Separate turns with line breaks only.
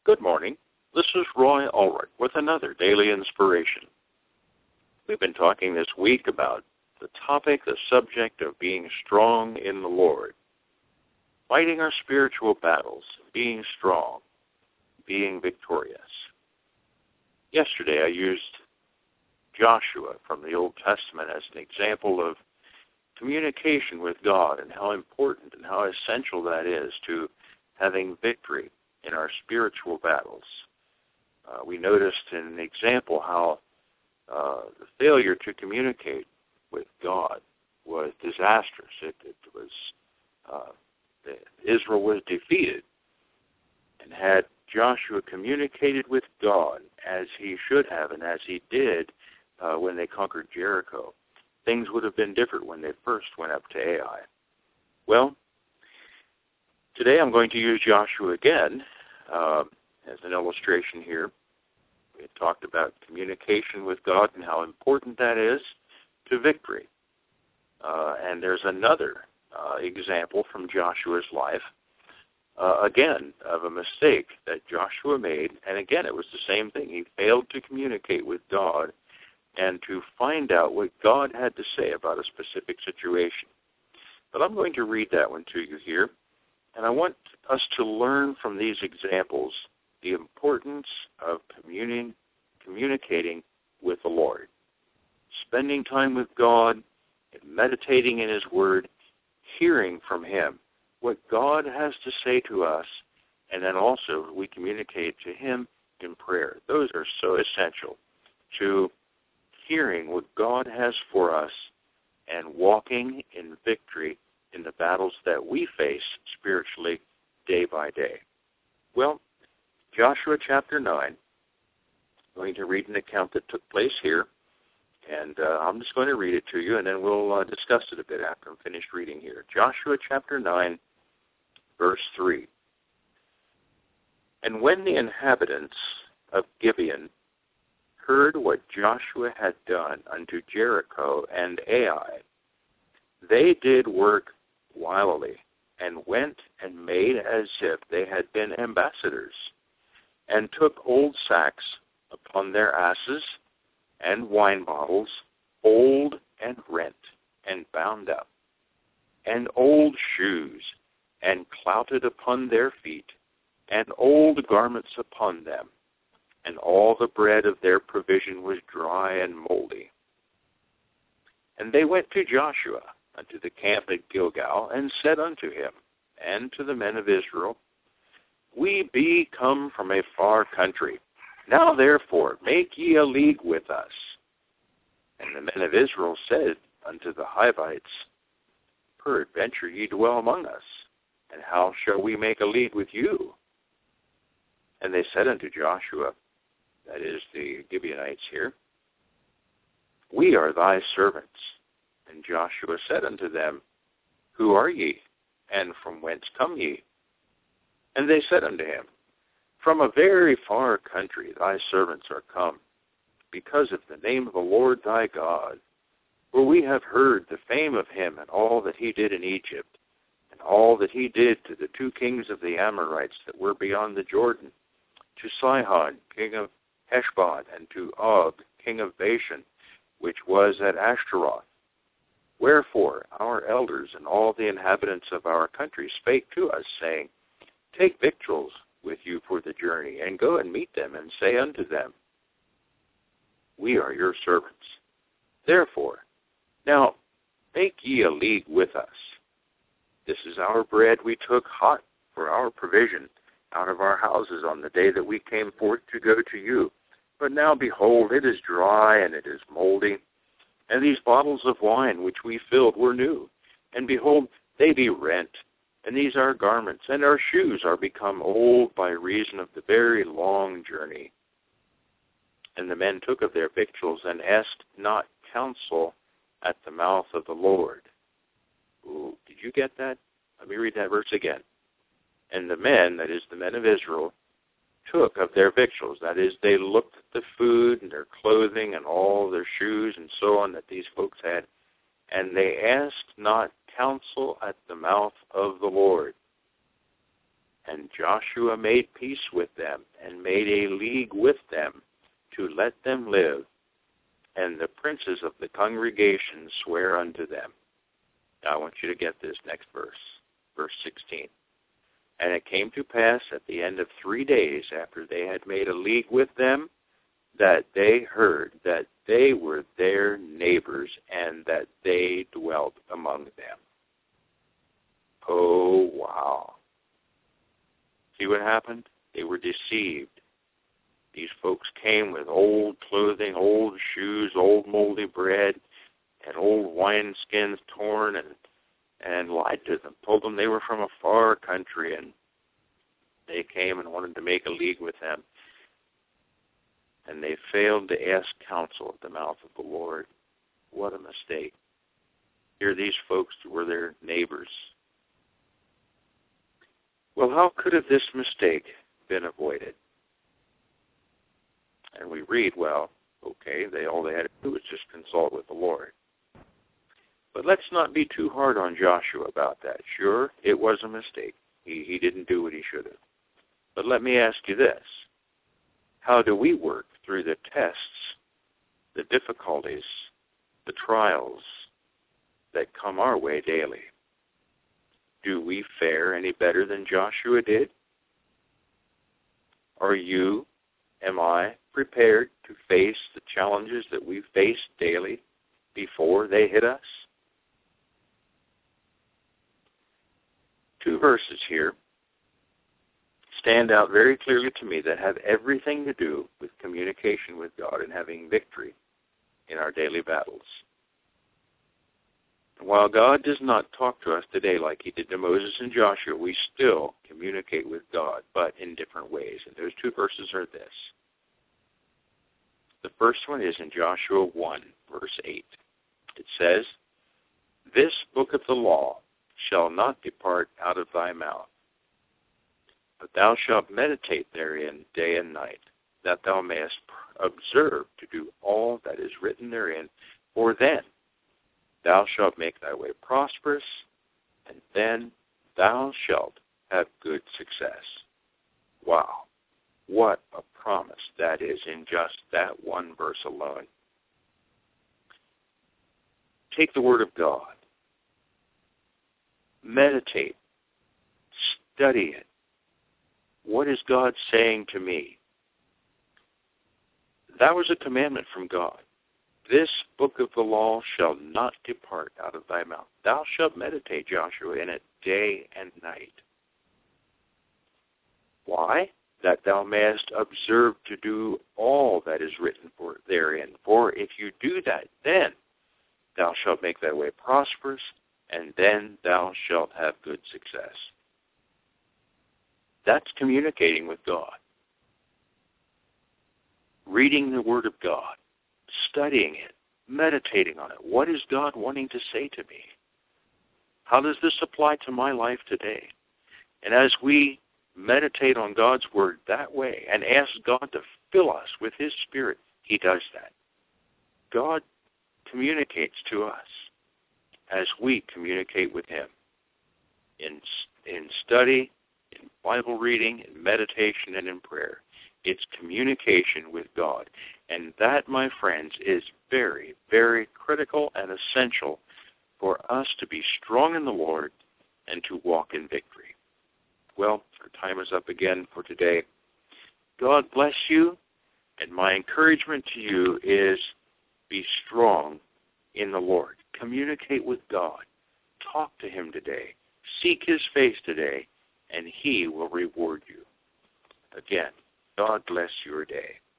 Good morning. This is Roy Ulrich with another Daily Inspiration. We've been talking this week about the subject of being strong in the Lord, fighting our spiritual battles, being strong, being victorious. Yesterday I used Joshua from the Old Testament as an example of communication with God and how important and how essential that is to having victory in our spiritual battles. We noticed in an example how the failure to communicate with God was disastrous. Israel was defeated, and had Joshua communicated with God as he should have and as he did when they conquered Jericho, things would have been different when they first went up to Ai. Well, today I'm going to use Joshua again as an illustration here. We had talked about communication with God and how important that is to victory. And there's another example from Joshua's life, again, of a mistake that Joshua made. And again, it was the same thing. He failed to communicate with God and to find out what God had to say about a specific situation. But I'm going to read that one to you here. And I want us to learn from these examples the importance of communicating with the Lord. Spending time with God, and meditating in His Word, hearing from Him what God has to say to us, and then also we communicate to Him in prayer. Those are so essential to hearing what God has for us and walking in victory in the battles that we face spiritually day by day. Well, Joshua chapter 9, I'm going to read an account that took place here, and I'm just going to read it to you, and then we'll discuss it a bit after I'm finished reading here. Joshua chapter 9, verse 3. And when the inhabitants of Gibeon heard what Joshua had done unto Jericho and Ai, they did work wilily, and went and made as if they had been ambassadors, and took old sacks upon their asses, and wine bottles, old and rent, and bound up, and old shoes, and clouted upon their feet, and old garments upon them, and all the bread of their provision was dry and moldy. And they went to Joshua unto the camp at Gilgal, and said unto him, and to the men of Israel, We be come from a far country. Now therefore make ye a league with us. And the men of Israel said unto the Hivites, Peradventure ye dwell among us, and how shall we make a league with you? And they said unto Joshua, that is the Gibeonites here, We are thy servants. And Joshua said unto them, Who are ye, and from whence come ye? And they said unto him, From a very far country thy servants are come, because of the name of the Lord thy God. For we have heard the fame of him and all that he did in Egypt, and all that he did to the two kings of the Amorites that were beyond the Jordan, to Sihon, king of Heshbon, and to Og, king of Bashan, which was at Ashtaroth. Wherefore our elders and all the inhabitants of our country spake to us, saying, Take victuals with you for the journey, and go and meet them, and say unto them, We are your servants. Therefore, now make ye a league with us. This is our bread we took hot for our provision out of our houses on the day that we came forth to go to you. But now, behold, it is dry, and it is moldy. And these bottles of wine which we filled were new. And behold, they be rent. And these our garments, and our shoes are become old by reason of the very long journey. And the men took of their victuals, and asked not counsel at the mouth of the Lord. Ooh, did you get that? Let me read that verse again. And the men, that is the men of Israel, took of their victuals. That is, they looked at the food and their clothing and all their shoes and so on that these folks had, and they asked not counsel at the mouth of the Lord. And Joshua made peace with them, and made a league with them, to let them live. And the princes of the congregation swear unto them. Now I want you to get this next verse, verse 16. And it came to pass at the end of 3 days, after they had made a league with them, that they heard that they were their neighbors, and that they dwelt among them. Oh, wow. See what happened? They were deceived. These folks came with old clothing, old shoes, old moldy bread, and old wineskins torn, and lied to them, told them they were from a far country, and they came and wanted to make a league with them. And they failed to ask counsel at the mouth of the Lord. What a mistake. Here these folks were their neighbors. Well, how could have this mistake been avoided? And we read, well, okay, all they had to do was just consult with the Lord. But let's not be too hard on Joshua about that. Sure, it was a mistake. He didn't do what he should have. But let me ask you this. How do we work through the tests, the difficulties, the trials that come our way daily? Do we fare any better than Joshua did? Am I prepared to face the challenges that we face daily before they hit us? 2 verses here stand out very clearly to me that have everything to do with communication with God and having victory in our daily battles. While God does not talk to us today like he did to Moses and Joshua, we still communicate with God, but in different ways. And those 2 verses are this. The first one is in Joshua 1, verse 8. It says, "This book of the law shall not depart out of thy mouth, but thou shalt meditate therein day and night, that thou mayest observe to do all that is written therein, for then thou shalt make thy way prosperous, and then thou shalt have good success." Wow, what a promise that is in just that one verse alone. Take the Word of God. Meditate. Study it. What is God saying to me? That was a commandment from God. This book of the law shall not depart out of thy mouth. Thou shalt meditate, Joshua, in it day and night. Why? That thou mayest observe to do all that is written therein. For if you do that, then thou shalt make thy way prosperous, and then thou shalt have good success. That's communicating with God. Reading the Word of God, studying it, meditating on it. What is God wanting to say to me? How does this apply to my life today? And as we meditate on God's Word that way and ask God to fill us with His Spirit, He does that. God communicates to us as we communicate with Him in study, in Bible reading, in meditation, and in prayer. It's communication with God. And that, my friends, is very, very critical and essential for us to be strong in the Lord and to walk in victory. Well, our time is up again for today. God bless you, and my encouragement to you is be strong in the Lord. Communicate with God. Talk to Him today. Seek His face today, and He will reward you. Again, God bless your day.